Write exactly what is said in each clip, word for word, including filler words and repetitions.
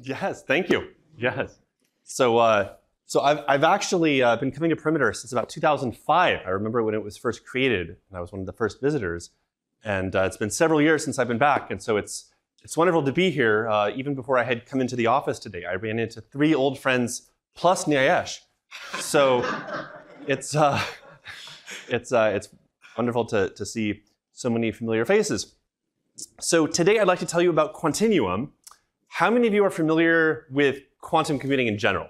Yes, thank you. Yes. So, uh, so I've, I've actually uh, been coming to Perimeter since about two thousand five. I remember when it was first created, and I was one of the first visitors. And uh, it's been several years since I've been back, and so it's it's wonderful to be here. Uh, even before I had come into the office today, I ran into three old friends plus Nyayesh. So it's uh, it's uh, it's wonderful to to see so many familiar faces. So today I'd like to tell you about Quantinuum. How many of you are familiar with quantum computing in general?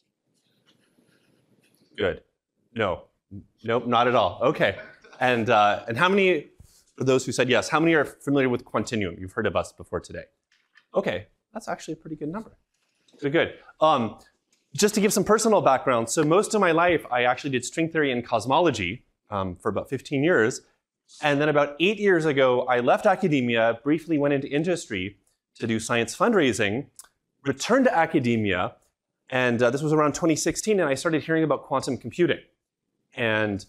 Good. No. Nope, not at all. Okay. And uh, and how many, for those who said yes, how many are familiar with Quantinuum? You've heard of us before today. Okay, that's actually a pretty good number. Good, good. Um, just to give some personal background, so most of my life I actually did string theory and cosmology um, for about fifteen years. And then about eight years ago, I left academia, briefly went into industry to do science fundraising, returned to academia, and uh, this was around twenty sixteen, and I started hearing about quantum computing. And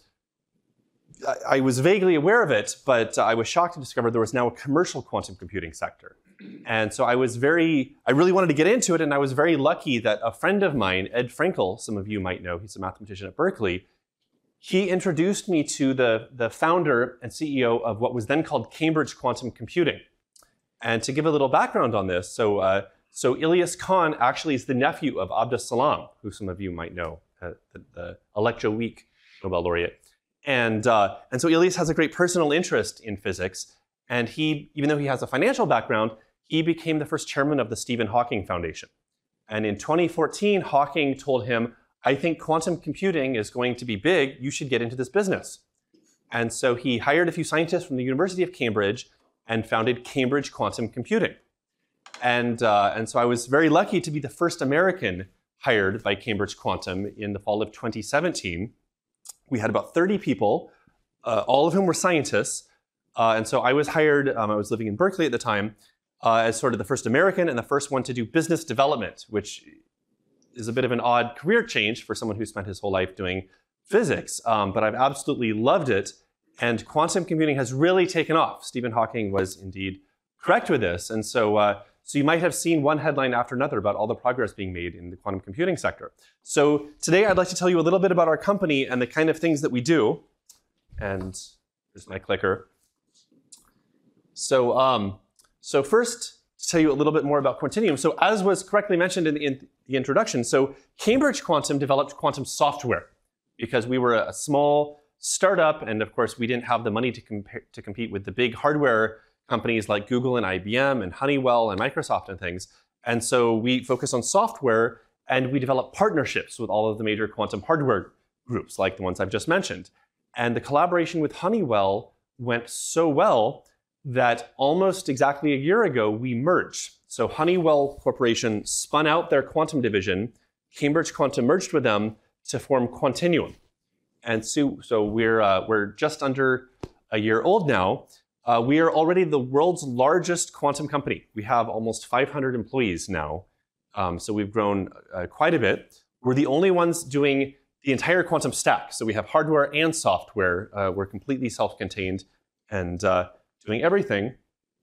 I, I was vaguely aware of it, but uh, I was shocked to discover there was now a commercial quantum computing sector. And so I was very, I really wanted to get into it, and I was very lucky that a friend of mine, Ed Frankel, some of you might know, he's a mathematician at Berkeley, he introduced me to the, the founder and C E O of what was then called Cambridge Quantum Computing. And to give a little background on this, so, uh, so Ilyas Khan actually is the nephew of Abdus Salam, who some of you might know, uh, the, the Electroweek Nobel laureate. And, uh, and so Ilyas has a great personal interest in physics. And he, even though he has a financial background, he became the first chairman of the Stephen Hawking Foundation. And in twenty fourteen, Hawking told him, I think quantum computing is going to be big. You should get into this business. And so he hired a few scientists from the University of Cambridge and founded Cambridge Quantum Computing. And, uh, and so I was very lucky to be the first American hired by Cambridge Quantum in the fall of twenty seventeen. We had about thirty people, uh, all of whom were scientists. Uh, and so I was hired, um, I was living in Berkeley at the time, uh, as sort of the first American and the first one to do business development, which is a bit of an odd career change for someone who spent his whole life doing physics. Um, but I've absolutely loved it. And quantum computing has really taken off. Stephen Hawking was indeed correct with this. And so, uh, so you might have seen one headline after another about all the progress being made in the quantum computing sector. So today I'd like to tell you a little bit about our company and the kind of things that we do. And here's my clicker. So, um, so first, to tell you a little bit more about Quantinuum. So as was correctly mentioned in the, in the introduction, so Cambridge Quantum developed quantum software because we were a small startup, and of course we didn't have the money to, compare, to compete with the big hardware companies like Google and I B M and Honeywell and Microsoft and things. And so we focus on software, and we develop partnerships with all of the major quantum hardware groups like the ones I've just mentioned. And the collaboration with Honeywell went so well that almost exactly a year ago we merged. So Honeywell Corporation spun out their quantum division, Cambridge Quantum merged with them to form Quantinuum. And so, so we're, uh, we're just under a year old now. Uh, we are already the world's largest quantum company. We have almost five hundred employees now. Um, so we've grown uh, quite a bit. We're the only ones doing the entire quantum stack. So we have hardware and software. Uh, we're completely self-contained and uh, doing everything.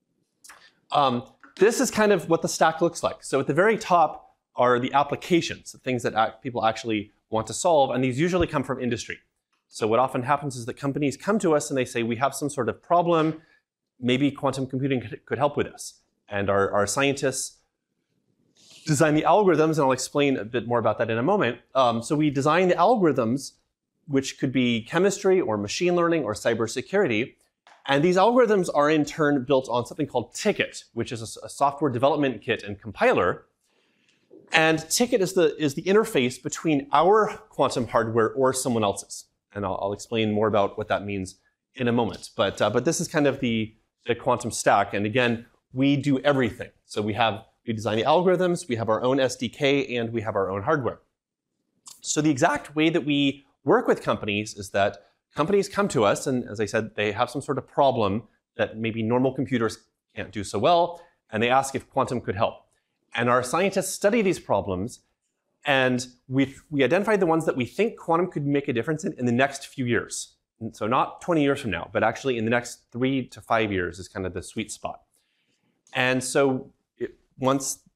Um, this is kind of what the stack looks like. So at the very top are the applications, the things that act, people actually want to solve, and these usually come from industry. So what often happens is that companies come to us and they say, we have some sort of problem, maybe quantum computing could, could help with us. And our, our scientists design the algorithms, and I'll explain a bit more about that in a moment. Um, so we design the algorithms, which could be chemistry or machine learning or cybersecurity. And these algorithms are in turn built on something called Ticket, which is a, a software development kit and compiler. And Ticket is the, is the interface between our quantum hardware or someone else's. And I'll, I'll explain more about what that means in a moment. But, uh, but this is kind of the, the quantum stack. And again, we do everything. So we have, we design the algorithms, we have our own S D K, and we have our own hardware. So the exact way that we work with companies is that companies come to us, and as I said, they have some sort of problem that maybe normal computers can't do so well, and they ask if quantum could help. And our scientists study these problems, and we, we identify the ones that we think quantum could make a difference in in the next few years. And so not twenty years from now, but actually in the next three to five years is kind of the sweet spot. And so it, once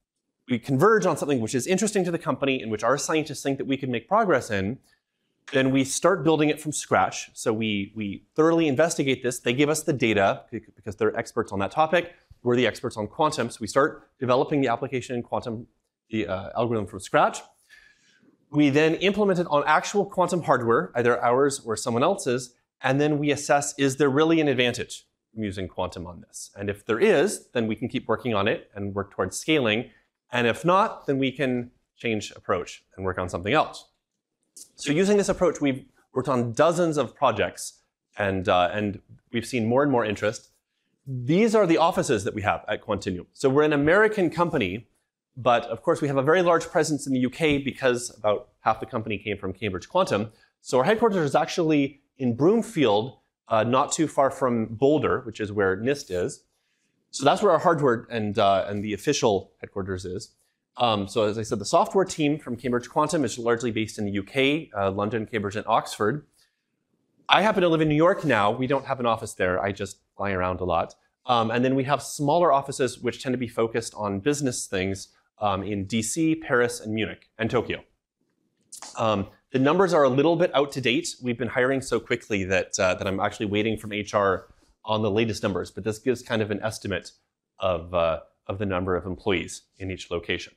we converge on something which is interesting to the company and which our scientists think that we can make progress in, then we start building it from scratch. So we, we thoroughly investigate this. They give us the data because they're experts on that topic. We're the experts on quantum. So we start developing the application in quantum, the uh, algorithm from scratch. We then implement it on actual quantum hardware, either ours or someone else's, and then we assess, is there really an advantage from using quantum on this? And if there is, then we can keep working on it and work towards scaling. And if not, then we can change approach and work on something else. So using this approach, we've worked on dozens of projects, and, uh, and we've seen more and more interest. These are the offices that we have at Quantinuum. So we're an American company, but of course we have a very large presence in the U K because about half the company came from Cambridge Quantum. So our headquarters is actually in Broomfield, uh, not too far from Boulder, which is where NIST is. So that's where our hardware and, uh, and the official headquarters is. Um, so as I said, the software team from Cambridge Quantum is largely based in the U K, uh, London, Cambridge, and Oxford. I happen to live in New York now. We don't have an office there. I just fly around a lot. Um, and then we have smaller offices which tend to be focused on business things um, in D C, Paris, and Munich, and Tokyo. Um, the numbers are a little bit out to date. We've been hiring so quickly that, uh, that I'm actually waiting from H R on the latest numbers, but this gives kind of an estimate of, uh, of the number of employees in each location.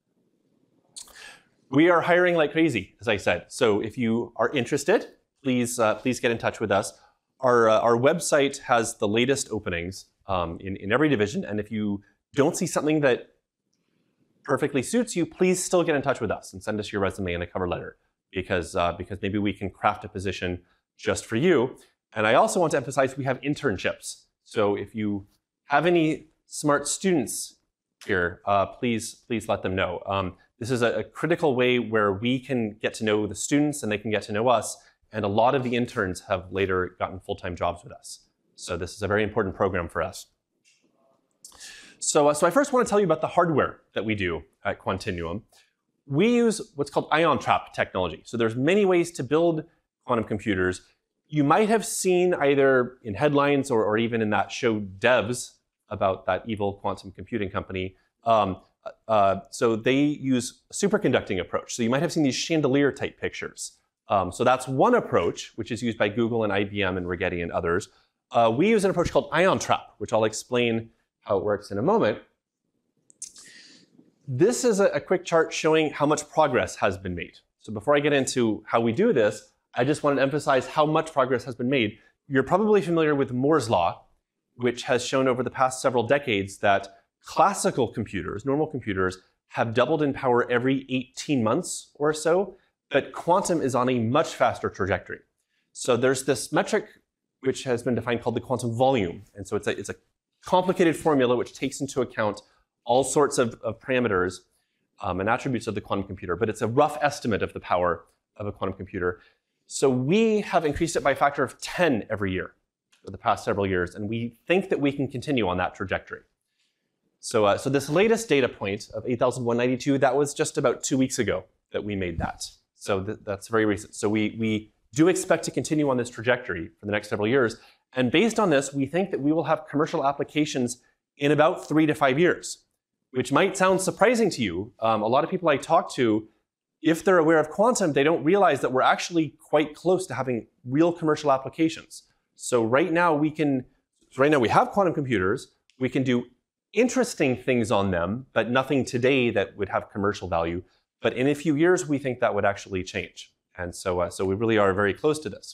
We are hiring like crazy, as I said. So if you are interested, please, uh, please get in touch with us. Our, uh, our website has the latest openings um, in, in every division. And if you don't see something that perfectly suits you, please still get in touch with us and send us your resume and a cover letter, because, uh, because maybe we can craft a position just for you. And I also want to emphasize we have internships. So if you have any smart students here, uh, please, please let them know. Um, This is a, a critical way where we can get to know the students and they can get to know us. And a lot of the interns have later gotten full-time jobs with us. So this is a very important program for us. So, uh, so I first want to tell you about the hardware that we do at Quantinuum. We use what's called ion trap technology. So there's many ways to build quantum computers. You might have seen either in headlines or, or even in that show Devs about that evil quantum computing company. Um, Uh, so they use a superconducting approach. So you might have seen these chandelier type pictures. Um, so that's one approach, which is used by Google and I B M and Rigetti and others. Uh, we use an approach called ion trap, which I'll explain how it works in a moment. This is a, a quick chart showing how much progress has been made. So before I get into how we do this, I just wanted to emphasize how much progress has been made. You're probably familiar with Moore's law, which has shown over the past several decades that classical computers, normal computers, have doubled in power every eighteen months or so, but quantum is on a much faster trajectory. So there's this metric which has been defined called the quantum volume. And so it's a, it's a complicated formula which takes into account all sorts of, of parameters um, and attributes of the quantum computer, but it's a rough estimate of the power of a quantum computer. So we have increased it by a factor of ten every year for the past several years, and we think that we can continue on that trajectory. So, uh, so this latest data point of eight thousand one hundred ninety-two, that was just about two weeks ago that we made that. So th that's very recent. So we, we do expect to continue on this trajectory for the next several years. And based on this, we think that we will have commercial applications in about three to five years, which might sound surprising to you. Um, a lot of people I talk to, if they're aware of quantum, they don't realize that we're actually quite close to having real commercial applications. So right now we can, so right now we have quantum computers, we can do interesting things on them, but nothing today that would have commercial value. But in a few years, we think that would actually change. And so, uh, so we really are very close to this.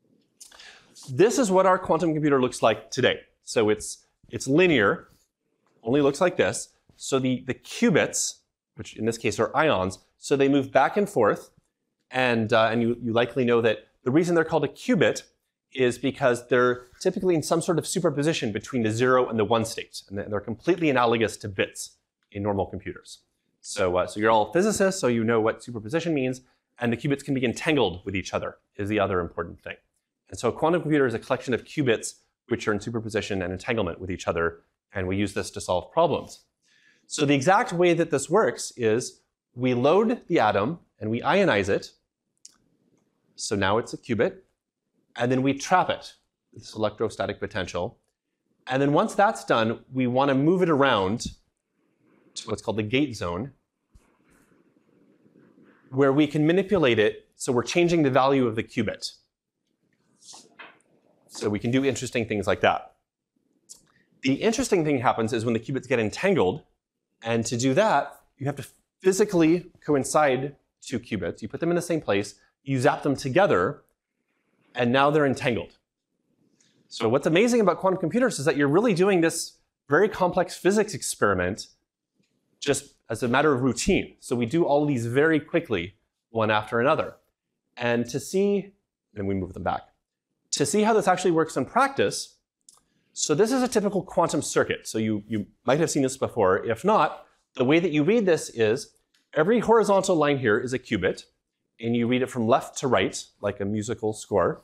This is what our quantum computer looks like today. So it's, it's linear, only looks like this. So the, the qubits, which in this case are ions, so they move back and forth. And, uh, and you, you likely know that the reason they're called a qubit is because they're typically in some sort of superposition between the zero and the one state. And they're completely analogous to bits in normal computers. So, uh, so you're all physicists, so you know what superposition means. And the qubits can be entangled with each other is the other important thing. And so a quantum computer is a collection of qubits which are in superposition and entanglement with each other. And we use this to solve problems. So the exact way that this works is we load the atom and we ionize it. So now it's a qubit. And then we trap it with this electrostatic potential. And then once that's done, we want to move it around to what's called the gate zone, where we can manipulate it, so we're changing the value of the qubit. So we can do interesting things like that. The interesting thing happens is when the qubits get entangled, and to do that, you have to physically coincide two qubits. You put them in the same place, you zap them together, and now they're entangled. So what's amazing about quantum computers is that you're really doing this very complex physics experiment just as a matter of routine. So we do all of these very quickly, one after another. And to see, and we move them back, to see how this actually works in practice, so this is a typical quantum circuit. So you, you might have seen this before. If not, the way that you read this is every horizontal line here is a qubit, and you read it from left to right, like a musical score.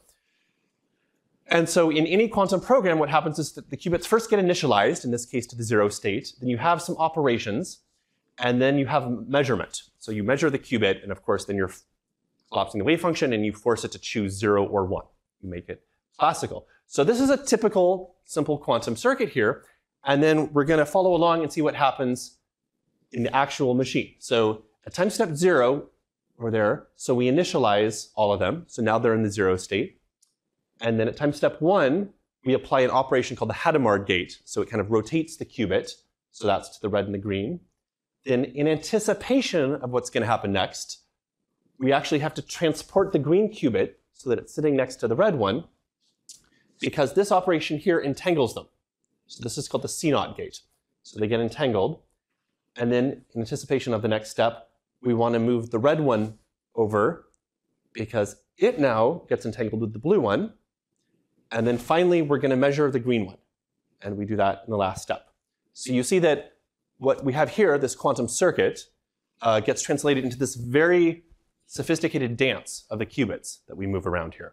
And so in any quantum program, what happens is that the qubits first get initialized, in this case to the zero state. Then you have some operations, and then you have measurement. So you measure the qubit, and of course, then you're collapsing the wave function, and you force it to choose zero or one. You make it classical. So this is a typical simple quantum circuit here. And then we're going to follow along and see what happens in the actual machine. So at time step zero, we're there. So we initialize all of them. So now they're in the zero state. And then at time step one, we apply an operation called the Hadamard gate. So it kind of rotates the qubit. So that's to the red and the green. Then in anticipation of what's going to happen next, we actually have to transport the green qubit so that it's sitting next to the red one, because this operation here entangles them. So this is called the C naught gate. So they get entangled. And then in anticipation of the next step, we want to move the red one over because it now gets entangled with the blue one. And then finally, we're going to measure the green one. And we do that in the last step. So you see that what we have here, this quantum circuit, uh, gets translated into this very sophisticated dance of the qubits that we move around here.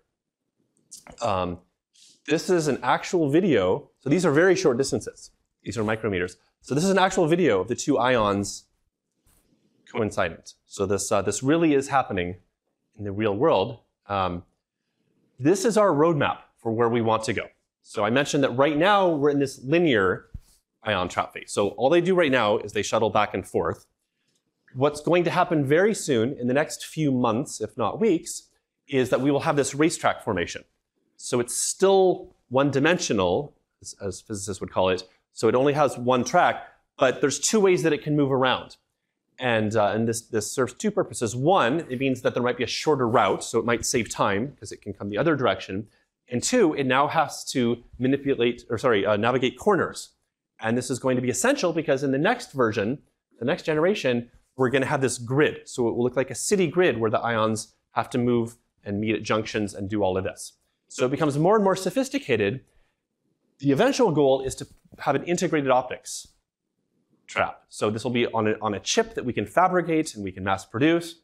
Um, this is an actual video. So these are very short distances. These are micrometers. So this is an actual video of the two ions coincident. So this, uh, this really is happening in the real world. Um, this is our roadmap for where we want to go. So I mentioned that right now we're in this linear ion trap phase. So all they do right now is they shuttle back and forth. What's going to happen very soon, in the next few months, if not weeks, is that we will have this racetrack formation. So it's still one-dimensional, as, as physicists would call it. So it only has one track, but there's two ways that it can move around. And, uh, and this, this serves two purposes. One, it means that there might be a shorter route, so it might save time because it can come the other direction. And two, it now has to manipulate, or sorry, uh, navigate corners. And this is going to be essential because in the next version, the next generation, we're going to have this grid. So it will look like a city grid where the ions have to move and meet at junctions and do all of this. So it becomes more and more sophisticated. The eventual goal is to have an integrated optics trap. So this will be on a, on a chip that we can fabricate and we can mass produce.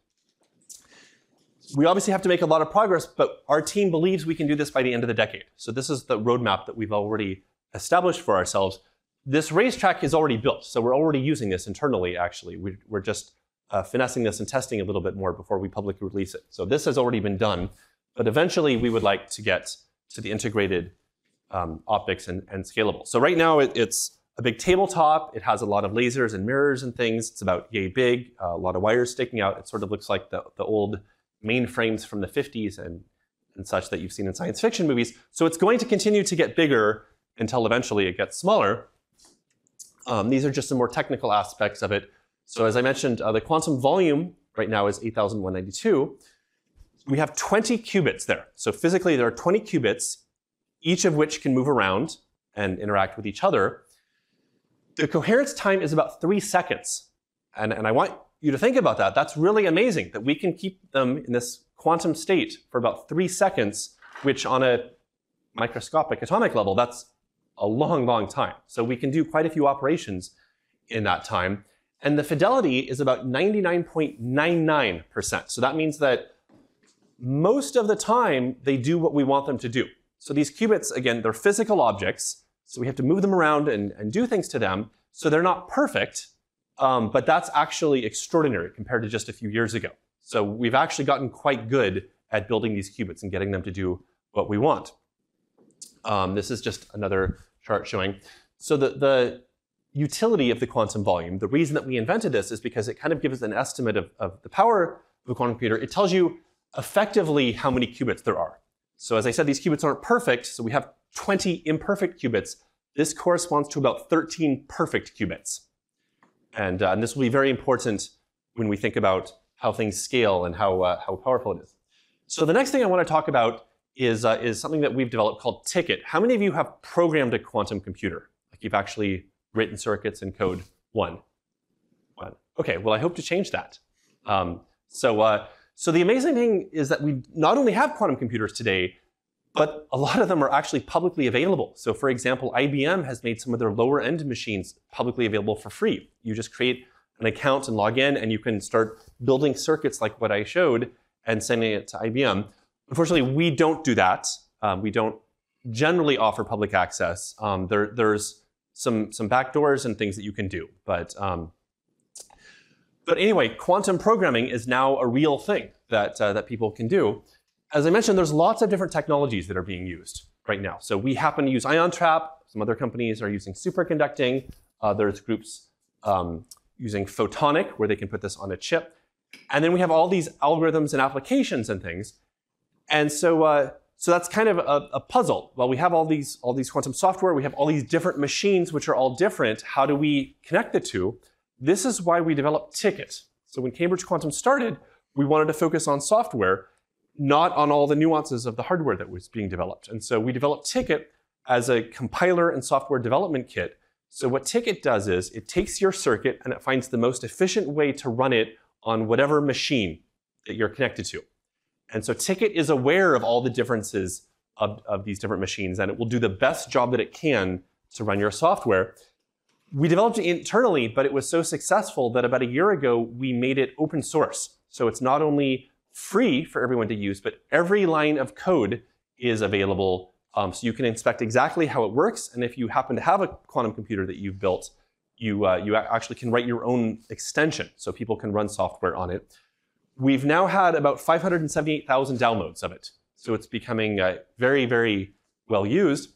We obviously have to make a lot of progress, but our team believes we can do this by the end of the decade. So this is the roadmap that we've already established for ourselves. This racetrack is already built, so we're already using this internally, actually. We, we're just uh, finessing this and testing a little bit more before we publicly release it. So this has already been done, but eventually we would like to get to the integrated um, optics and, and scalable. So right now it, it's a big tabletop. It has a lot of lasers and mirrors and things. It's about yay big, uh, a lot of wires sticking out. It sort of looks like the, the old mainframes from the fifties and, and such that you've seen in science fiction movies. So it's going to continue to get bigger until eventually it gets smaller. Um, these are just some more technical aspects of it. So as I mentioned, uh, the quantum volume right now is eight thousand one hundred ninety-two. We have twenty qubits there. So physically there are twenty qubits, each of which can move around and interact with each other. The coherence time is about three seconds. And, and I want you to think about that. That's really amazing that we can keep them in this quantum state for about three seconds, which on a microscopic atomic level, that's a long, long time. So we can do quite a few operations in that time. And the fidelity is about ninety-nine point nine nine percent. So that means that most of the time, they do what we want them to do. So these qubits, again, they're physical objects. So we have to move them around and, and do things to them. So they're not perfect, um, but that's actually extraordinary compared to just a few years ago. So we've actually gotten quite good at building these qubits and getting them to do what we want. Um, this is just another chart showing. So the, the utility of the quantum volume, the reason that we invented this is because it kind of gives us an estimate of, of the power of a quantum computer. It tells you effectively how many qubits there are. So as I said, these qubits aren't perfect, so we have twenty imperfect qubits. This corresponds to about thirteen perfect qubits. And, uh, and this will be very important when we think about how things scale and how, uh, how powerful it is. So the next thing I want to talk about is, uh, is something that we've developed called Ticket. How many of you have programmed a quantum computer? Like you've actually written circuits in code? One. One. Okay, well, I hope to change that. Um, so, uh, so the amazing thing is that we not only have quantum computers today, but a lot of them are actually publicly available. So for example, I B M has made some of their lower end machines publicly available for free. You just create an account and log in, and you can start building circuits like what I showed and sending it to I B M. Unfortunately, we don't do that. Um, we don't generally offer public access. Um, there, there's some, some backdoors and things that you can do. But, um, but anyway, quantum programming is now a real thing that, uh, that people can do. As I mentioned, there's lots of different technologies that are being used right now. So we happen to use ion trap. Some other companies are using superconducting. Uh, there's groups um, using photonic, where they can put this on a chip. And then we have all these algorithms and applications and things. And so, uh, so that's kind of a, a puzzle. Well, we have all these, all these quantum software. We have all these different machines, which are all different. How do we connect the two? This is why we developed Ticket. So when Cambridge Quantum started, we wanted to focus on software, not on all the nuances of the hardware that was being developed. And so we developed Ticket as a compiler and software development kit. So what Ticket does is it takes your circuit and it finds the most efficient way to run it on whatever machine that you're connected to. And so Ticket is aware of all the differences of, of these different machines, and it will do the best job that it can to run your software. We developed it internally, but it was so successful that about a year ago, we made it open source. So it's not only free for everyone to use, but every line of code is available. Um, so you can inspect exactly how it works. And if you happen to have a quantum computer that you've built, you, uh, you actually can write your own extension so people can run software on it. We've now had about five hundred seventy-eight thousand downloads of it. So it's becoming uh, very, very well used.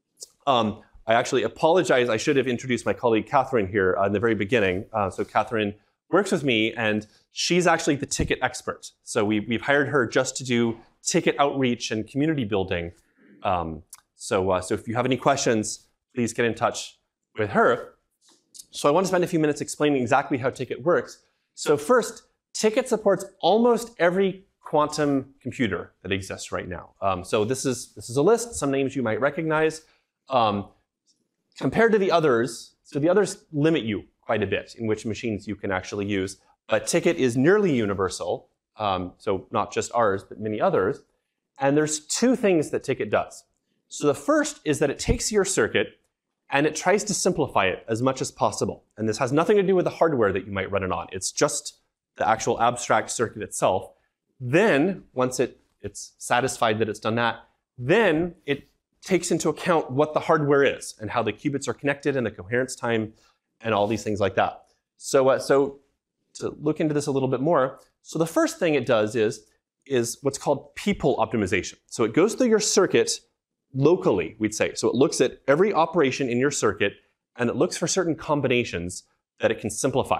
Um, I actually apologize. I should have introduced my colleague, Catherine, here uh, in the very beginning. Uh, so Catherine works with me, and she's actually the Ticket expert. So we, we've hired her just to do Ticket outreach and community building. Um, so, uh, so if you have any questions, please get in touch with her. So I want to spend a few minutes explaining exactly how Ticket works. So first, Ticket supports almost every quantum computer that exists right now. Um, so this is, this is a list, some names you might recognize. Um, compared to the others, so the others limit you quite a bit in which machines you can actually use. But Ticket is nearly universal, um, so not just ours, but many others. And there's two things that Ticket does. So the first is that it takes your circuit and it tries to simplify it as much as possible. And this has nothing to do with the hardware that you might run it on. It's just the actual abstract circuit itself. Then, once it, it's satisfied that it's done that, then it takes into account what the hardware is and how the qubits are connected and the coherence time and all these things like that. So, uh, so to look into this a little bit more, so the first thing it does is, is what's called people optimization. So it goes through your circuit locally, we'd say. So it looks at every operation in your circuit, and it looks for certain combinations that it can simplify.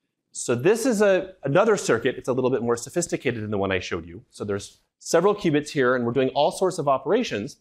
So this is a, another circuit. It's a little bit more sophisticated than the one I showed you. So there's several qubits here, and we're doing all sorts of operations.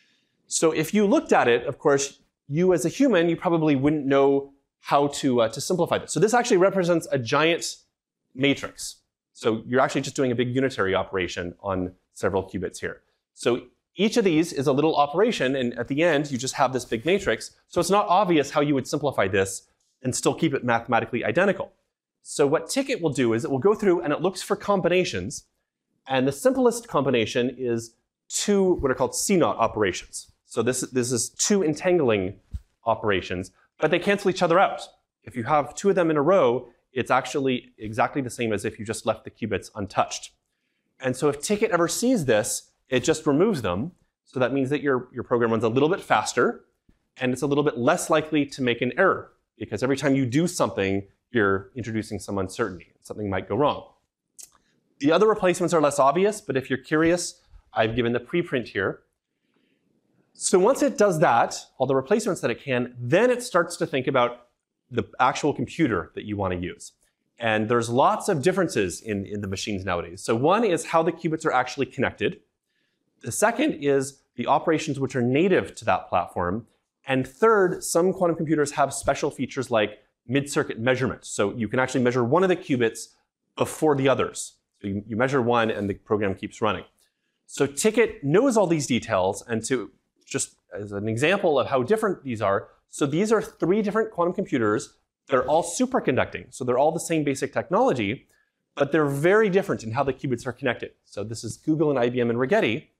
So if you looked at it, of course, you as a human, you probably wouldn't know how to, uh, to simplify this. So this actually represents a giant matrix. So you're actually just doing a big unitary operation on several qubits here. So each of these is a little operation, and at the end, you just have this big matrix. So it's not obvious how you would simplify this and still keep it mathematically identical. So what Ticket will do is it will go through and it looks for combinations. And the simplest combination is two what are called C naught operations. So this, this is two entangling operations, but they cancel each other out. If you have two of them in a row, it's actually exactly the same as if you just left the qubits untouched. And so if Ticket ever sees this, it just removes them. So that means that your, your program runs a little bit faster, and it's a little bit less likely to make an error, because every time you do something, you're introducing some uncertainty. Something might go wrong. The other replacements are less obvious, but if you're curious, I've given the preprint here. So once it does that, all the replacements that it can, then it starts to think about the actual computer that you want to use. And there's lots of differences in, in the machines nowadays. So one is how the qubits are actually connected. The second is the operations which are native to that platform. And third, some quantum computers have special features like mid-circuit measurement. So you can actually measure one of the qubits before the others. So you, you measure one and the program keeps running. So Ticket knows all these details, and to just as an example of how different these are, so these are three different quantum computers. They're all superconducting. So they're all the same basic technology, but they're very different in how the qubits are connected. So this is Google and I B M and Rigetti.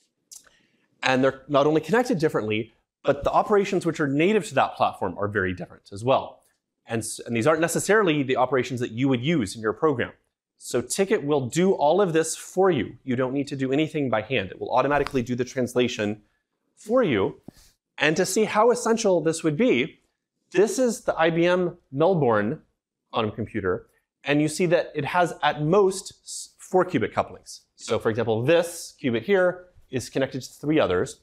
And they're not only connected differently, but the operations which are native to that platform are very different as well. And, and these aren't necessarily the operations that you would use in your program. So Ticket will do all of this for you. You don't need to do anything by hand. It will automatically do the translation for you. And to see how essential this would be, this is the I B M Melbourne quantum computer. And you see that it has at most four qubit couplings. So for example, this qubit here is connected to three others.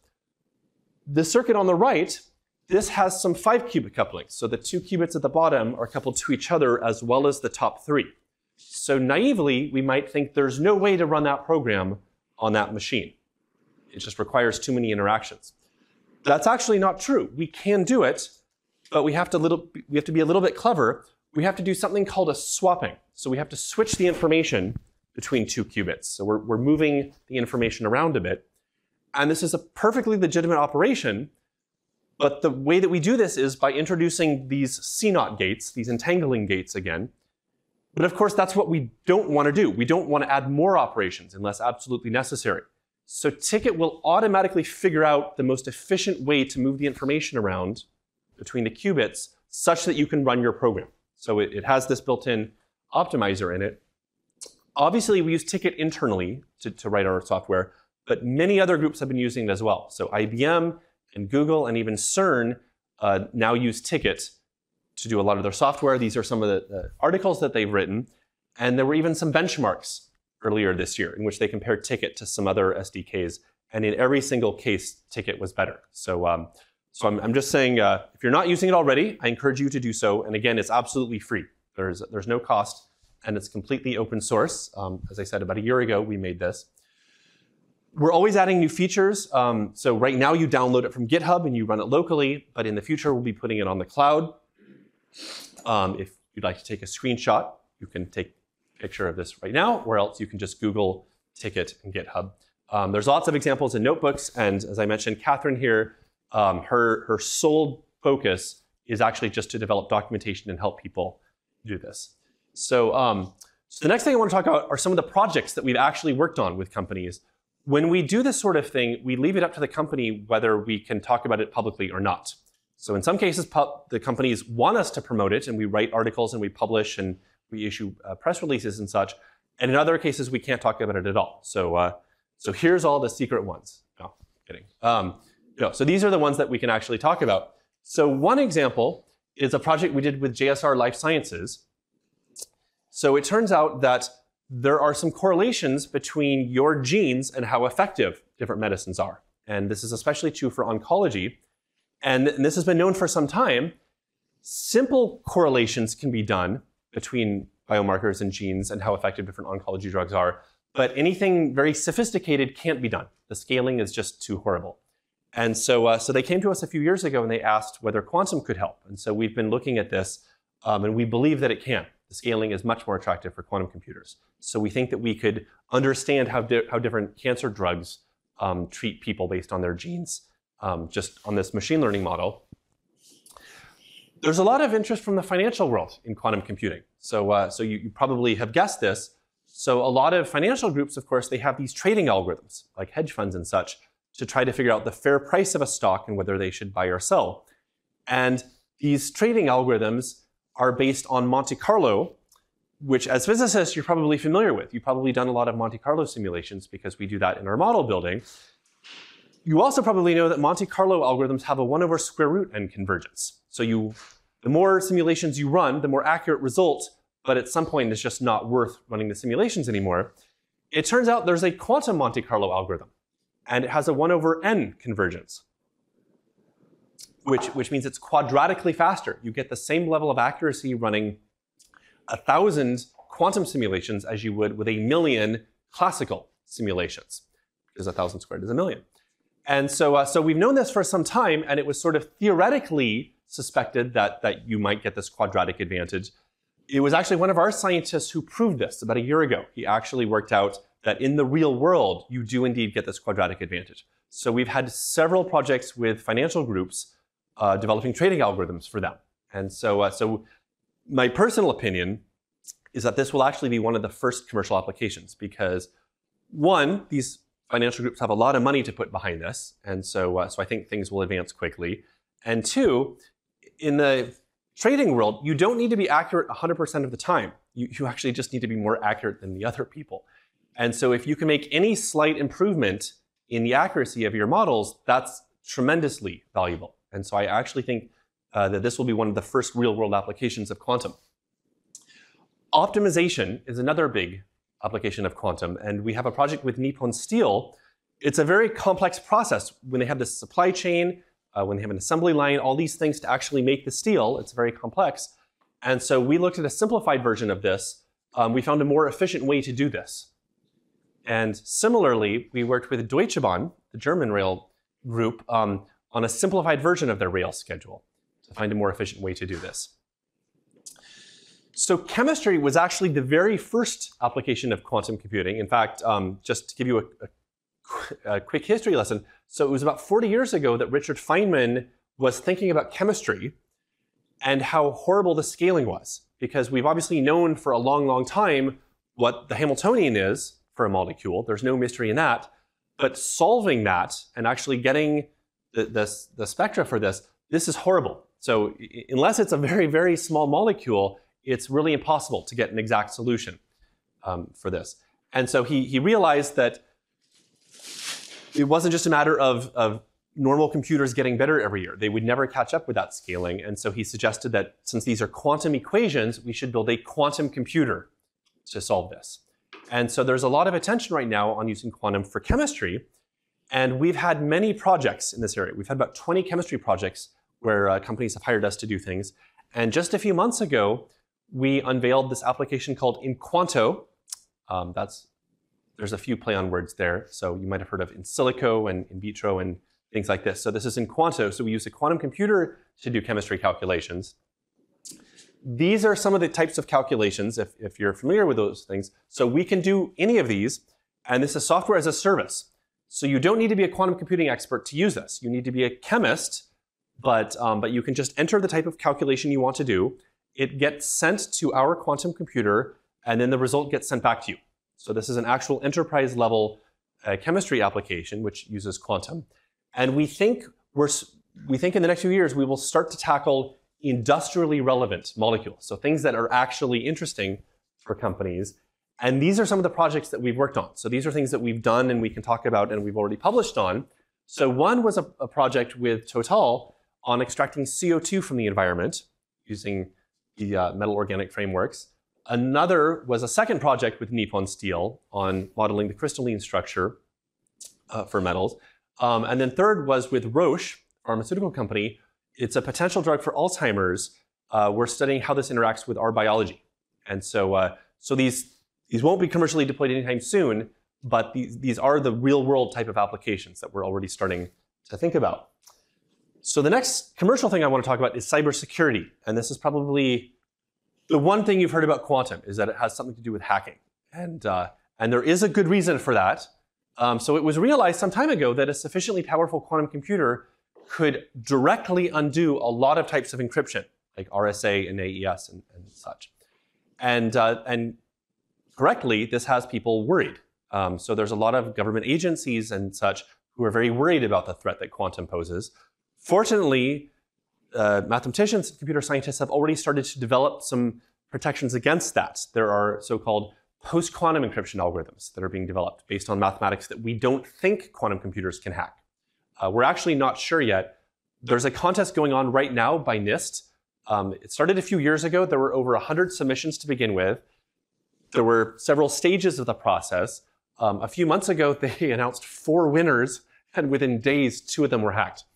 The circuit on the right, this has some five qubit couplings. So the two qubits at the bottom are coupled to each other as well as the top three. So naively, we might think there's no way to run that program on that machine. It just requires too many interactions. That's actually not true. We can do it, but we have to, little, we have to be a little bit clever. We have to do something called a swapping. So we have to switch the information between two qubits. So we're, we're moving the information around a bit. And this is a perfectly legitimate operation. But the way that we do this is by introducing these C naught gates, these entangling gates again. But of course, that's what we don't want to do. We don't want to add more operations unless absolutely necessary. So Ticket will automatically figure out the most efficient way to move the information around between the qubits such that you can run your program. So it, it has this built-in optimizer in it. Obviously, we use Ticket internally to, to write our software, but many other groups have been using it as well. So I B M and Google and even CERN uh, now use Ticket to do a lot of their software. These are some of the, the articles that they've written. And there were even some benchmarks earlier this year in which they compared Ticket to some other S D Ks. And in every single case, Ticket was better. So, um, so I'm, I'm just saying, uh, if you're not using it already, I encourage you to do so. And again, it's absolutely free. There's, there's no cost, and it's completely open source. Um, as I said, about a year ago, we made this. We're always adding new features. Um, so right now, you download it from GitHub and you run it locally. But in the future, we'll be putting it on the cloud. Um, if you'd like to take a screenshot, you can take a picture of this right now, or else you can just Google Ticket and GitHub. Um, there's lots of examples in notebooks, and as I mentioned, Catherine here, um, her, her sole focus is actually just to develop documentation and help people do this. So, um, so the next thing I want to talk about are some of the projects that we've actually worked on with companies. When we do this sort of thing, we leave it up to the company whether we can talk about it publicly or not. So in some cases, the companies want us to promote it, and we write articles and we publish and we issue uh, press releases and such. And in other cases, we can't talk about it at all. So, uh, so here's all the secret ones. No, kidding. Um, no, so these are the ones that we can actually talk about. So one example is a project we did with J S R Life Sciences. So it turns out that there are some correlations between your genes and how effective different medicines are. And this is especially true for oncology. And, and this has been known for some time. Simple correlations can be done between biomarkers and genes and how effective different oncology drugs are. But anything very sophisticated can't be done. The scaling is just too horrible. And so, uh, so they came to us a few years ago and they asked whether quantum could help. And so we've been looking at this, um, and we believe that it can. The scaling is much more attractive for quantum computers. So we think that we could understand how, di how different cancer drugs um, treat people based on their genes, um, just on this machine learning model. There's a lot of interest from the financial world in quantum computing. So, uh, so you, you probably have guessed this. So a lot of financial groups, of course, they have these trading algorithms, like hedge funds and such, to try to figure out the fair price of a stock and whether they should buy or sell. And these trading algorithms are based on Monte Carlo, which as physicists, you're probably familiar with. You've probably done a lot of Monte Carlo simulations because we do that in our model building. You also probably know that Monte Carlo algorithms have a one over square root n convergence. So you, the more simulations you run, the more accurate result, but at some point it's just not worth running the simulations anymore. It turns out there's a quantum Monte Carlo algorithm, and it has a one over n convergence. which, which means it's quadratically faster. You get the same level of accuracy running a thousand quantum simulations as you would with a million classical simulations, because a thousand squared is a million. And so, uh, so we've known this for some time, and it was sort of theoretically suspected that, that you might get this quadratic advantage. It was actually one of our scientists who proved this about a year ago. He actually worked out that in the real world, you do indeed get this quadratic advantage. So we've had several projects with financial groups uh, developing trading algorithms for them. And so, uh, so my personal opinion is that this will actually be one of the first commercial applications, because one, these financial groups have a lot of money to put behind this, and so, uh, so I think things will advance quickly. And two, in the trading world, you don't need to be accurate one hundred percent of the time. You, you actually just need to be more accurate than the other people. And so if you can make any slight improvement in the accuracy of your models, that's tremendously valuable. And so I actually think uh, that this will be one of the first real-world applications of quantum. Optimization is another big application of quantum, and we have a project with Nippon Steel. It's a very complex process. When they have this supply chain, uh, when they have an assembly line, all these things to actually make the steel, it's very complex. And so we looked at a simplified version of this. Um, we found a more efficient way to do this. And similarly, we worked with Deutsche Bahn, the German rail group, um, on a simplified version of their rail schedule to find a more efficient way to do this. So chemistry was actually the very first application of quantum computing. In fact, um, just to give you a, a, a quick history lesson, so it was about forty years ago that Richard Feynman was thinking about chemistry and how horrible the scaling was. Because we've obviously known for a long, long time what the Hamiltonian is for a molecule. There's no mystery in that. But solving that and actually getting the, the, the spectra for this, this is horrible. So unless it's a very, very small molecule, it's really impossible to get an exact solution um, for this. And so he, he realized that it wasn't just a matter of, of normal computers getting better every year. They would never catch up with that scaling. And so he suggested that since these are quantum equations, we should build a quantum computer to solve this. And so there's a lot of attention right now on using quantum for chemistry. And we've had many projects in this area. We've had about twenty chemistry projects where uh, companies have hired us to do things. And just a few months ago, we unveiled this application called InQuanto. Um, that's, there's a few play on words there. So you might have heard of in silico and in vitro and things like this. So this is InQuanto. So we use a quantum computer to do chemistry calculations. These are some of the types of calculations, if, if you're familiar with those things. So we can do any of these, and this is software as a service. So you don't need to be a quantum computing expert to use this. You need to be a chemist, but, um, but you can just enter the type of calculation you want to do. It gets sent to our quantum computer, and then the result gets sent back to you. So this is an actual enterprise level uh, chemistry application which uses quantum. And we think, we're, we think in the next few years we will start to tackle industrially relevant molecules, so things that are actually interesting for companies. And these are some of the projects that we've worked on. So these are things that we've done and we can talk about and we've already published on. So one was a, a project with Total on extracting C O two from the environment using the uh, metal organic frameworks. Another was a second project with Nippon Steel on modeling the crystalline structure uh, for metals. Um, and then third was with Roche, a pharmaceutical company. It's a potential drug for Alzheimer's. Uh, we're studying how this interacts with our biology. And so, uh, so these, these won't be commercially deployed anytime soon, but these, these are the real world type of applications that we're already starting to think about. So the next commercial thing I want to talk about is cybersecurity. And this is probably the one thing you've heard about quantum, is that it has something to do with hacking. And, uh, and there is a good reason for that. Um, so it was realized some time ago that a sufficiently powerful quantum computer could directly undo a lot of types of encryption, like R S A and A E S and, and such. And, uh, and correctly, this has people worried. Um, so there's a lot of government agencies and such who are very worried about the threat that quantum poses. Fortunately, uh, mathematicians and computer scientists have already started to develop some protections against that. There are so-called post-quantum encryption algorithms that are being developed based on mathematics that we don't think quantum computers can hack. Uh, we're actually not sure yet. There's a contest going on right now by NIST. Um, it started a few years ago. There were over one hundred submissions to begin with. There were several stages of the process. Um, a few months ago, they announced four winners, and within days, two of them were hacked.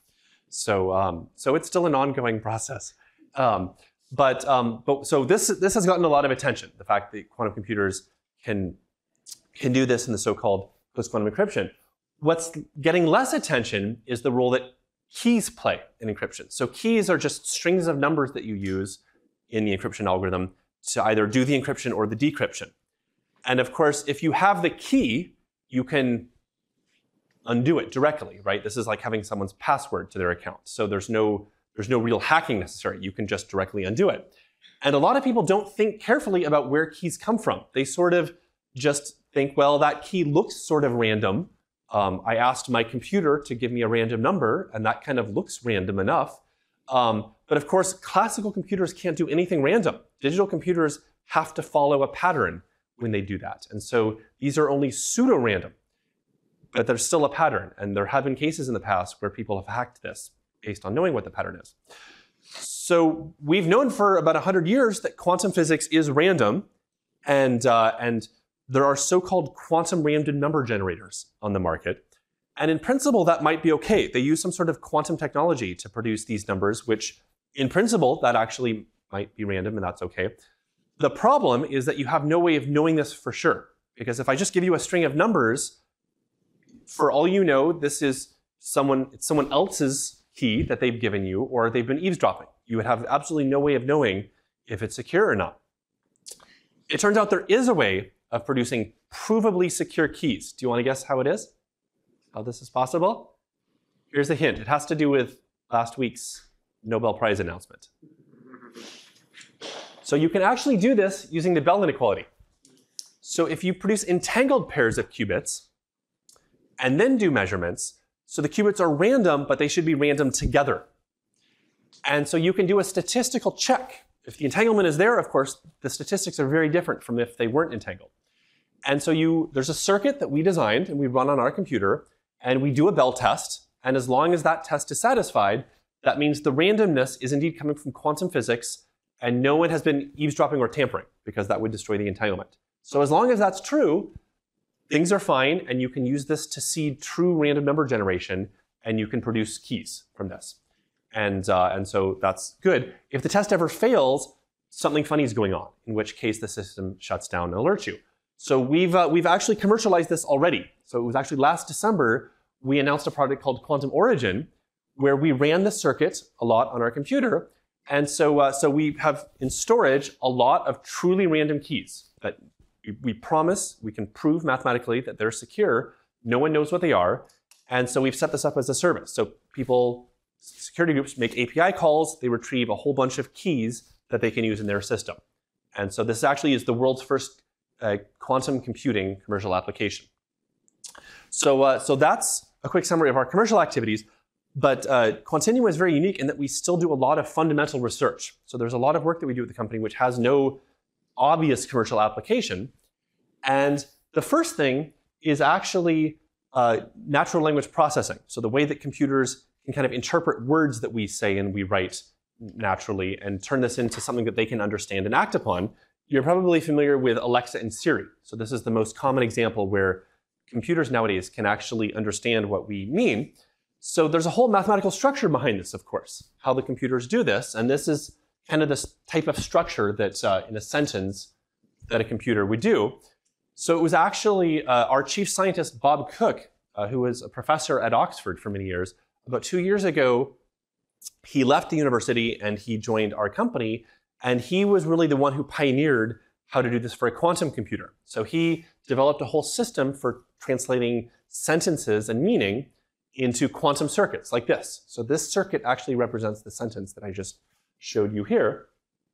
So, um, so it's still an ongoing process. Um, but, um, but so this this has gotten a lot of attention. The fact that quantum computers can can do this in the so-called post-quantum encryption. What's getting less attention is the role that keys play in encryption. So keys are just strings of numbers that you use in the encryption algorithm to either do the encryption or the decryption. And of course, if you have the key, you can undo it directly, right? This is like having someone's password to their account. So there's no, there's no real hacking necessary. You can just directly undo it. And a lot of people don't think carefully about where keys come from. They sort of just think, well, that key looks sort of random. Um, I asked my computer to give me a random number, and that kind of looks random enough. Um, but of course, classical computers can't do anything random. Digital computers have to follow a pattern when they do that. And so these are only pseudo-random, but there's still a pattern. And there have been cases in the past where people have hacked this based on knowing what the pattern is. So we've known for about one hundred years that quantum physics is random, and, uh, and there are so-called quantum random number generators on the market. And in principle, that might be okay. They use some sort of quantum technology to produce these numbers, which in principle, that actually might be random, and that's okay. The problem is that you have no way of knowing this for sure. Because if I just give you a string of numbers, for all you know, this is someone, it's someone else's key that they've given you, or they've been eavesdropping. You would have absolutely no way of knowing if it's secure or not. It turns out there is a way of producing provably secure keys. Do you want to guess how it is? How this is possible? Here's a hint. It has to do with last week's Nobel Prize announcement. So you can actually do this using the Bell inequality. So if you produce entangled pairs of qubits and then do measurements, so the qubits are random, but they should be random together. And so you can do a statistical check. If the entanglement is there, of course, the statistics are very different from if they weren't entangled. And so you, there's a circuit that we designed and we run on our computer, and we do a Bell test. And as long as that test is satisfied, that means the randomness is indeed coming from quantum physics, and no one has been eavesdropping or tampering, because that would destroy the entanglement. So as long as that's true, things are fine, and you can use this to seed true random number generation, and you can produce keys from this. And, uh, and so that's good. If the test ever fails, something funny is going on, in which case the system shuts down and alerts you. So we've, uh, we've actually commercialized this already. So it was actually last December, we announced a project called Quantum Origin, where we ran the circuit a lot on our computer. And so, uh, so we have in storage a lot of truly random keys that we, we promise, we can prove mathematically that they're secure. No one knows what they are. And so we've set this up as a service. So people, security groups make A P I calls, they retrieve a whole bunch of keys that they can use in their system. And so this actually is the world's first uh, quantum computing commercial application. So, uh, so that's a quick summary of our commercial activities. But uh, Quantinuum is very unique in that we still do a lot of fundamental research. So there's a lot of work that we do at the company which has no obvious commercial application. And the first thing is actually uh, natural language processing. So the way that computers can kind of interpret words that we say and we write naturally and turn this into something that they can understand and act upon. You're probably familiar with Alexa and Siri. So this is the most common example where computers nowadays can actually understand what we mean. So there's a whole mathematical structure behind this, of course, how the computers do this. And this is kind of this type of structure that's uh, in a sentence that a computer would do. So it was actually uh, our chief scientist, Bob Cook, uh, who was a professor at Oxford for many years. About two years ago, he left the university and he joined our company. And he was really the one who pioneered how to do this for a quantum computer. So he developed a whole system for translating sentences and meaning into quantum circuits like this. So this circuit actually represents the sentence that I just showed you here.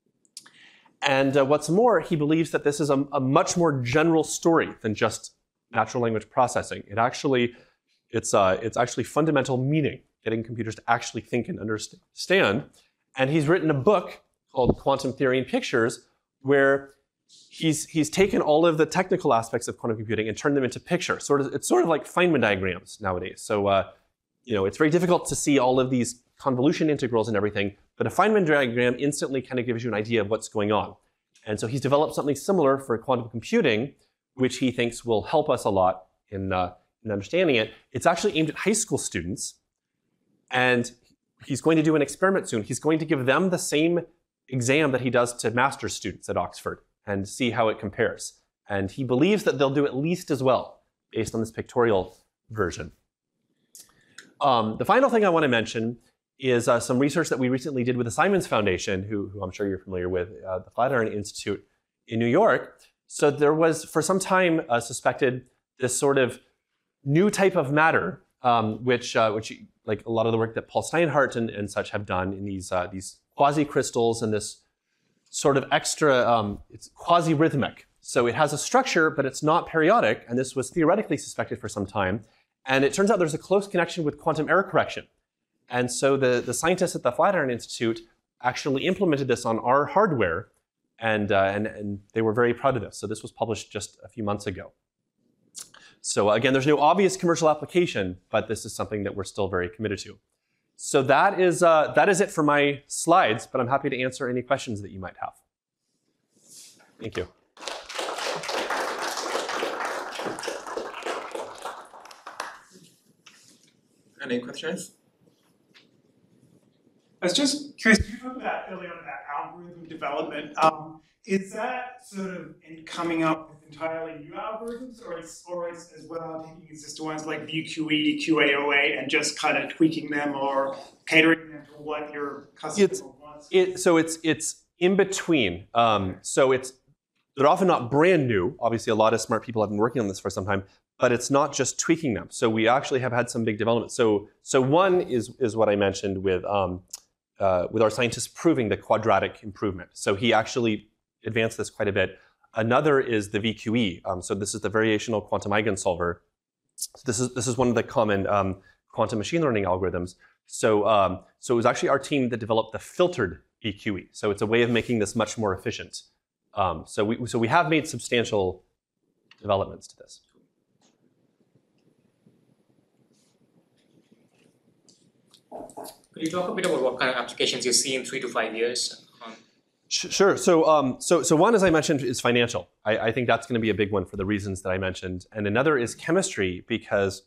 And uh, what's more, he believes that this is a, a much more general story than just natural language processing. It actually, it's, uh, it's actually fundamental meaning, getting computers to actually think and understand. And he's written a book called Quantum Theory in Pictures, where he's, he's taken all of the technical aspects of quantum computing and turned them into pictures. Sort of, it's sort of like Feynman diagrams nowadays. So uh, you know, it's very difficult to see all of these convolution integrals and everything, but a Feynman diagram instantly kind of gives you an idea of what's going on. And so he's developed something similar for quantum computing, which he thinks will help us a lot in, uh, in understanding it. It's actually aimed at high school students. And he's going to do an experiment soon. He's going to give them the same exam that he does to master's students at Oxford and see how it compares. And he believes that they'll do at least as well based on this pictorial version. Um, the final thing I want to mention is uh, some research that we recently did with the Simons Foundation, who, who I'm sure you're familiar with, uh, the Flatiron Institute in New York. So there was, for some time, uh, suspected this sort of new type of matter, um, which, uh, which, like a lot of the work that Paul Steinhardt and, and such have done in these, uh, these quasi-crystals and this sort of extra, um, it's quasi-rhythmic. So it has a structure, but it's not periodic, and this was theoretically suspected for some time. And it turns out there's a close connection with quantum error correction. And so the, the scientists at the Flatiron Institute actually implemented this on our hardware, and, uh, and, and they were very proud of this. So this was published just a few months ago. So again, there's no obvious commercial application, but this is something that we're still very committed to. So that is, uh, that is it for my slides, but I'm happy to answer any questions that you might have. Thank you. Any questions? I was just curious, you talked about earlier on about algorithm development. Um, is that sort of in coming up with entirely new algorithms, or is, or is as well taking existing ones like V Q E, Q A O A, and just kind of tweaking them or catering them to what your customer it's, wants? It, so it's it's in between. Um, so it's they're often not brand new. Obviously, a lot of smart people have been working on this for some time, but it's not just tweaking them. So we actually have had some big developments. So so one is is what I mentioned with. Um, Uh, with our scientists proving the quadratic improvement. So he actually advanced this quite a bit. Another is the V Q E. Um, so this is the variational quantum eigensolver. So this is this is one of the common um, quantum machine learning algorithms. So um, so it was actually our team that developed the filtered V Q E. So it's a way of making this much more efficient. Um, so we so we have made substantial developments to this. Could you talk a bit about what kind of applications you see in three to five years? Um, Sure. So, um, so, so one, as I mentioned, is financial. I, I think that's going to be a big one for the reasons that I mentioned. And another is chemistry, because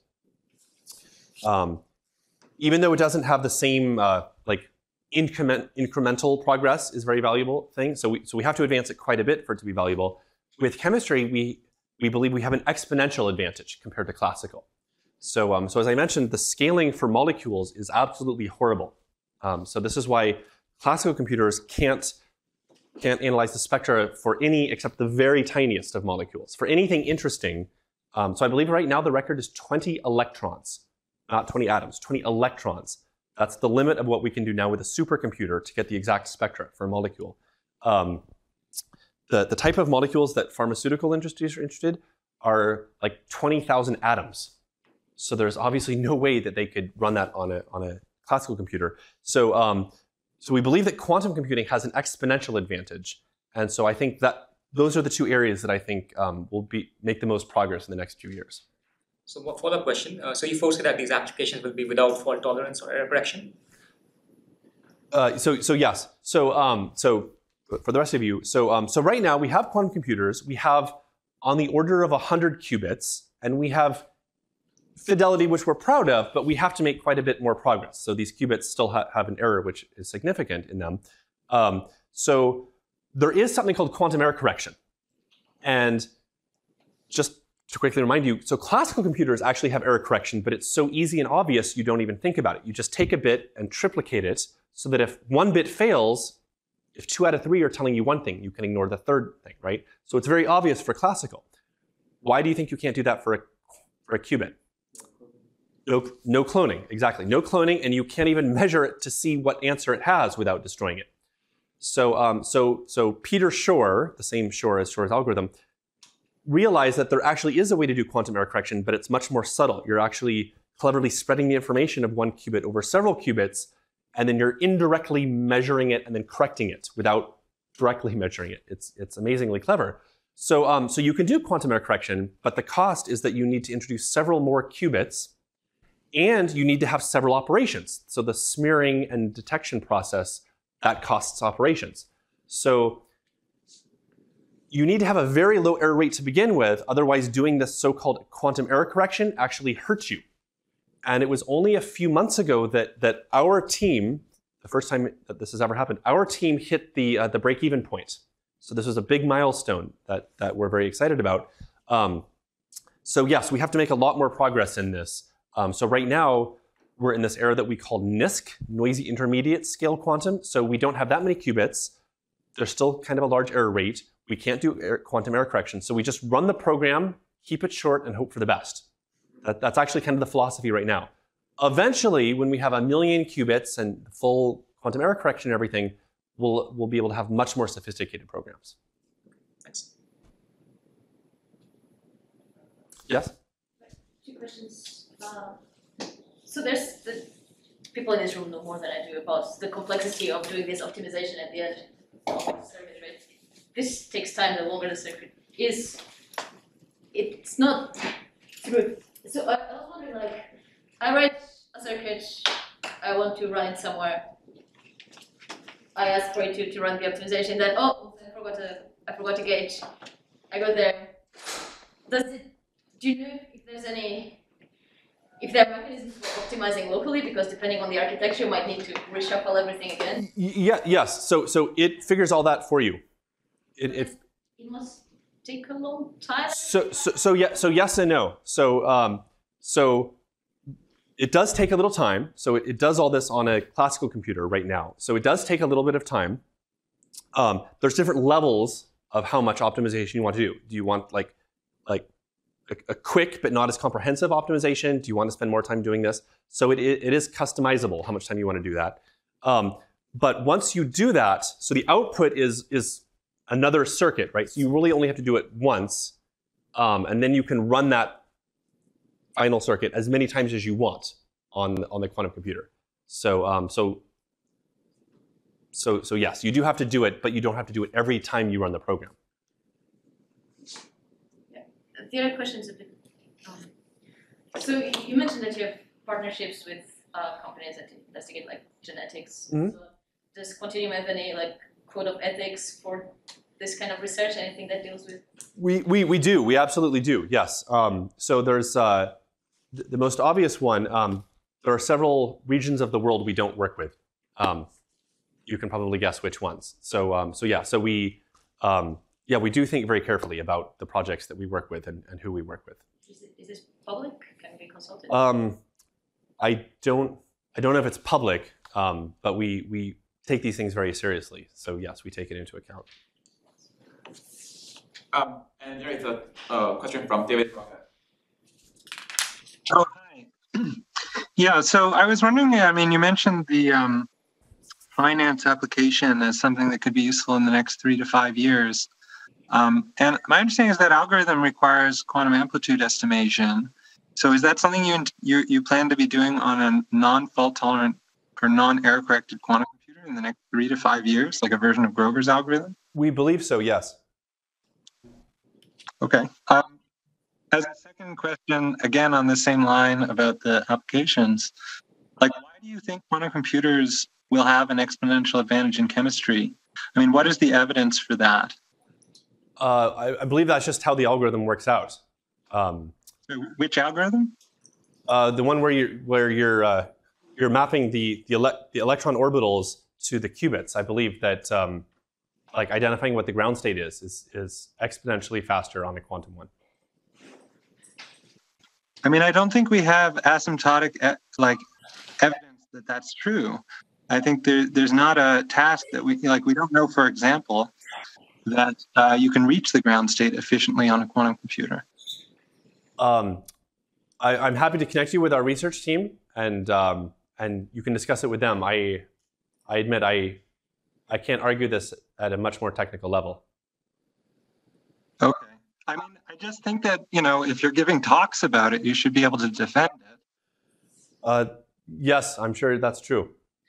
um, even though it doesn't have the same uh, like increment, incremental progress is very valuable thing. So we, so we have to advance it quite a bit for it to be valuable. With chemistry, we we believe we have an exponential advantage compared to classical. So, um, so as I mentioned, the scaling for molecules is absolutely horrible. Um, so this is why classical computers can't, can't analyze the spectra for any except the very tiniest of molecules. For anything interesting, um, so I believe right now the record is twenty electrons, not twenty atoms, twenty electrons. That's the limit of what we can do now with a supercomputer to get the exact spectra for a molecule. Um, the, the type of molecules that pharmaceutical industries are interested are like twenty thousand atoms. So there's obviously no way that they could run that on a, on a classical computer. So, um, so we believe that quantum computing has an exponential advantage. And so I think that those are the two areas that I think um, will be, make the most progress in the next few years. So one follow-up question. Uh, so you foresee that these applications will be without fault tolerance or error correction? Uh, so, so yes. So, um, so for the rest of you, so, um, so right now we have quantum computers. We have on the order of one hundred qubits, and we have fidelity, which we're proud of, but we have to make quite a bit more progress. So these qubits still ha have an error, which is significant in them. Um, so there is something called quantum error correction. And just to quickly remind you, so classical computers actually have error correction, but it's so easy and obvious you don't even think about it. You just take a bit and triplicate it so that if one bit fails, if two out of three are telling you one thing, you can ignore the third thing, right? So it's very obvious for classical. Why do you think you can't do that for a, for a qubit? No, no cloning, exactly. No cloning, and you can't even measure it to see what answer it has without destroying it. So, um, so, so Peter Shor, the same Shor as Shor's algorithm, realized that there actually is a way to do quantum error correction, but it's much more subtle. You're actually cleverly spreading the information of one qubit over several qubits, and then you're indirectly measuring it and then correcting it without directly measuring it. It's, it's amazingly clever. So, um, so you can do quantum error correction, but the cost is that you need to introduce several more qubits, and you need to have several operations. So the smearing and detection process, that costs operations. So you need to have a very low error rate to begin with, otherwise doing this so-called quantum error correction actually hurts you. and it was only a few months ago that that our team, the first time that this has ever happened, our team hit the uh, the break-even point. So this was a big milestone that that we're very excited about. Um, so yes, we have to make a lot more progress in this. Um, so right now, we're in this era that we call N I S C, Noisy Intermediate Scale Quantum. So we don't have that many qubits. There's still kind of a large error rate. We can't do error, quantum error correction. So we just run the program, keep it short, and hope for the best. That, that's actually kind of the philosophy right now. Eventually, when we have a million qubits and full quantum error correction and everything, we'll, we'll be able to have much more sophisticated programs. Thanks. Yes? Two questions. Uh, so there's the people in this room know more than I do about the complexity of doing this optimization at the end of the circuit, right? This takes time. The longer the circuit is, it's not through. So I, I was wondering, like, I write a circuit, I want to run it somewhere. I ask for it to, to run the optimization. Then oh, I forgot to I forgot to gauge. I go there. Does it? Do you know if there's any? If there are mechanisms for optimizing locally, because depending on the architecture, you might need to reshuffle everything again. Yeah. Yes. So so it figures all that for you. It. it It must take a long time. So, so, so, yeah, so yes and no. So, um, so it does take a little time. So it, it does all this on a classical computer right now. So it does take a little bit of time. Um, there's different levels of how much optimization you want to do. Do you want like, like a, a quick but not as comprehensive optimization? Do you want to spend more time doing this? So it, it, it is customizable how much time you want to do that. Um, but once you do that, so the output is is another circuit, right? So you really only have to do it once, um, and then you can run that final circuit as many times as you want on on the quantum computer. So um, so so so yes, you do have to do it, but you don't have to do it every time you run the program. Yeah. The other question is a bit. Um, so you mentioned that you have partnerships with uh, companies that investigate like genetics. Mm-hmm. So does Quantinuum have any like code of ethics for this kind of research? Anything that deals with? We we we do. We absolutely do. Yes. Um, so there's uh, th- the most obvious one. Um, there are several regions of the world we don't work with. Um, you can probably guess which ones. So um, so yeah. So we um, yeah we do think very carefully about the projects that we work with and, and who we work with. Is, it, is this public? Can it be consulted? Um, I don't I don't know if it's public, um, but we we take these things very seriously. So yes, we take it into account. Um, and there is a uh, question from David Rocket. Oh, hi. Yeah, so I was wondering, I mean, you mentioned the um, finance application as something that could be useful in the next three to five years. Um, and my understanding is that algorithm requires quantum amplitude estimation. So is that something you you, you plan to be doing on a non-fault tolerant or non-error corrected quantum computer in the next three to five years, like a version of Grover's algorithm? We believe so, yes. Okay. Um, as a second question, again on the same line about the applications, like why do you think quantum computers will have an exponential advantage in chemistry? I mean, what is the evidence for that? Uh, I, I believe that's just how the algorithm works out. Um, So which algorithm? uh, the one where you're where you're uh, you're mapping the the, ele- the electron orbitals to the qubits. I believe that um, like identifying what the ground state is is is exponentially faster on the quantum one. I mean, I don't think we have asymptotic e- like evidence that that's true. I think there, there's not a task that we like. We don't know, for example, that uh, you can reach the ground state efficiently on a quantum computer. Um, I, I'm happy to connect you with our research team, and um, and you can discuss it with them. I I admit I I can't argue this at a much more technical level. Okay. I mean, I just think that, you know, if you're giving talks about it, you should be able to defend it. Uh, yes, I'm sure that's true.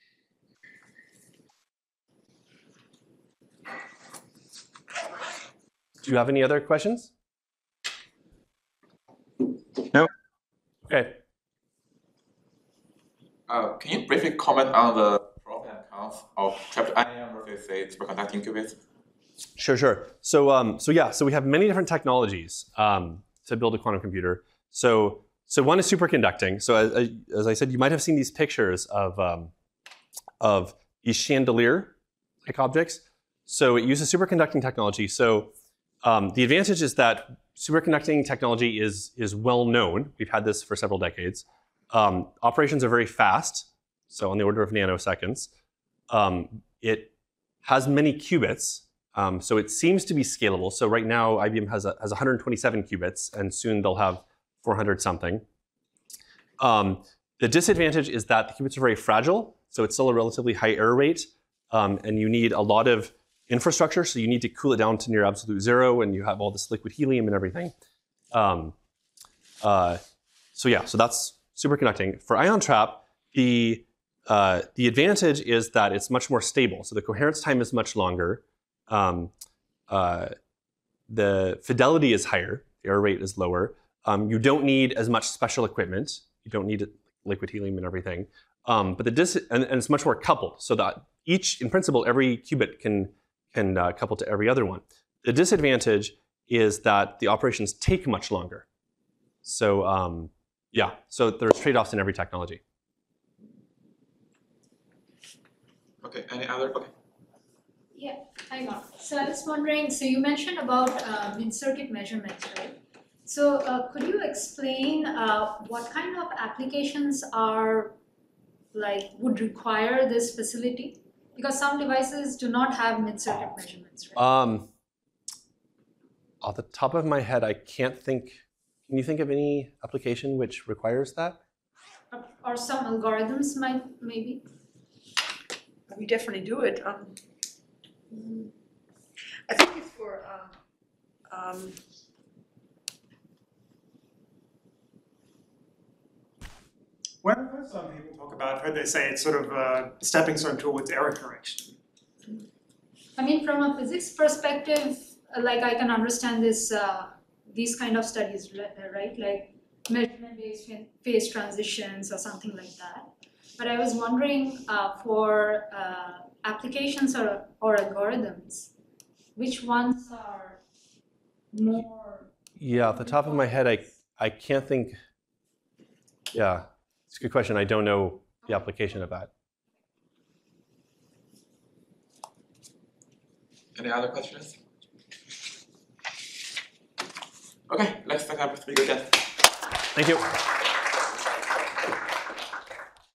Do you have any other questions? No. Okay. Uh, can you briefly comment on the pros and cons of trapped ion versus a superconducting qubit? Sure, sure. So, um, so yeah, so we have many different technologies um, to build a quantum computer. So, So one is superconducting. So as, as I said, you might have seen these pictures of, um, of these chandelier-like objects. So it uses superconducting technology. So um, the advantage is that superconducting technology is, is well known. We've had this for several decades. Um, operations are very fast, so on the order of nanoseconds. Um, it has many qubits, um, so it seems to be scalable. So right now, I B M has, a, has one hundred twenty-seven qubits, and soon they'll have four hundred something. Um, the disadvantage is that the qubits are very fragile, so it's still a relatively high error rate, um, and you need a lot of infrastructure, so you need to cool it down to near absolute zero, and you have all this liquid helium and everything. Um, uh, so yeah, so that's superconducting. For ion trap, the, uh, the advantage is that it's much more stable, so the coherence time is much longer. Um, uh, the fidelity is higher, the error rate is lower. Um, you don't need as much special equipment. You don't need liquid helium and everything. Um, but the dis and, and it's much more coupled, so that each, in principle, every qubit can can uh, couple to every other one. The disadvantage is that the operations take much longer. So um, yeah, so there's trade-offs in every technology. Okay, any other? Okay. Yeah, hang on. So I was wondering, so you mentioned about uh, mid-circuit measurements, right? So uh, could you explain uh, what kind of applications are, like, would require this facility? Because some devices do not have mid-circuit measurements, right? Um, off the top of my head, I can't think. Can you think of any application which requires that? Or, or some algorithms might, maybe? We definitely do it. Um, I think it's for um, um, When I've heard some people talk about, I've heard they say it's sort of a stepping stone towards error correction. I mean, from a physics perspective, uh, like I can understand this, uh, these kind of studies, right? Like measurement-based phase transitions or something like that. But I was wondering uh, for uh, applications or, or algorithms, which ones are more? Yeah, off the top of my head, I, I can't think. Yeah, it's a good question. I don't know the application of that. Any other questions? Okay, let's thank our speaker again. Thank you.